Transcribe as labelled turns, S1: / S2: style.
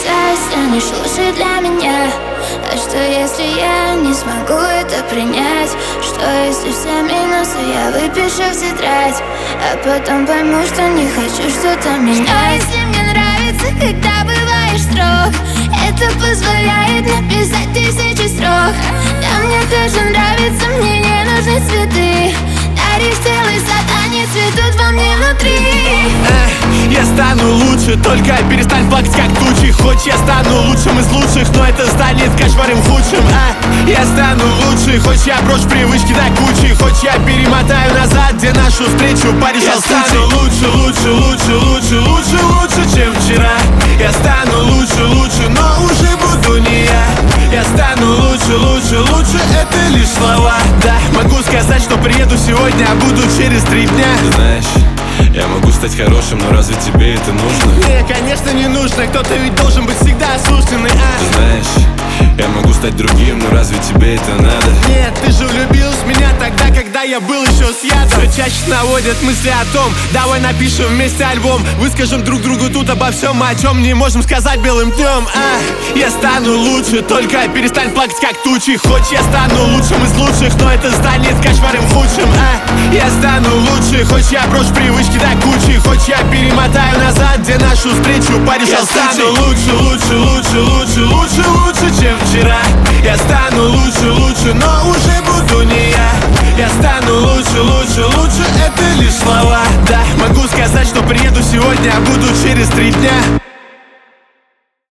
S1: нельзя, станешь лучше для меня. А что если я не смогу это принять? Что если все минусы я выпишу в тетрадь, а потом пойму, что не хочу что-то менять? Что если мне нравится, когда бываешь строг? Это позволяет написать тысячи строк. Да мне тоже нравится, мне не нужны цветы. Дари, сделай задание, цветут во мне внутри.
S2: Я стану лучше, только перестань плакать как тучи. Хоть я стану лучшим из лучших, но это станет кошмаром худшим. Я стану лучше, хоть я брошу привычки до кучи. Хоть я перемотаю назад, где нашу встречу порешал. Я стану лучше, лучше, лучше, лучше, лучше, лучше, чем вчера. Я стану лучше, лучше, но уже буду не я. Я стану лучше, лучше, лучше, это лишь слова. Да, могу сказать, что приеду сегодня, а буду через 3 дня.
S3: Ты знаешь, я могу стать хорошим, но разве тебе это нужно?
S2: Не, конечно не нужно, кто-то ведь должен быть всегда осужденный,
S3: Ты знаешь, я могу стать другим, но разве тебе это надо?
S2: Нет, ты же влюбилась в меня тогда, когда я был еще с ядом. Все чаще наводят мысли о том, давай напишем вместе альбом. Выскажем друг другу тут обо всем, о чем не можем сказать белым днем. Я стану лучше, только перестань плакать как тучи. Хоть я стану лучшим из лучших, но это станет кошмаром худшим. Я стану лучше, хоть я брошу привычки до кучи. Хоть я перемотаю назад, где нашу встречу порешал. Я стану лучше, лучше, лучше, лучше, лучше, лучше, чем вчера. Я стану лучше, лучше, но уже буду не я. Я стану лучше, лучше, лучше, это лишь слова. Да, могу сказать, что приеду сегодня, а буду через 3 дня.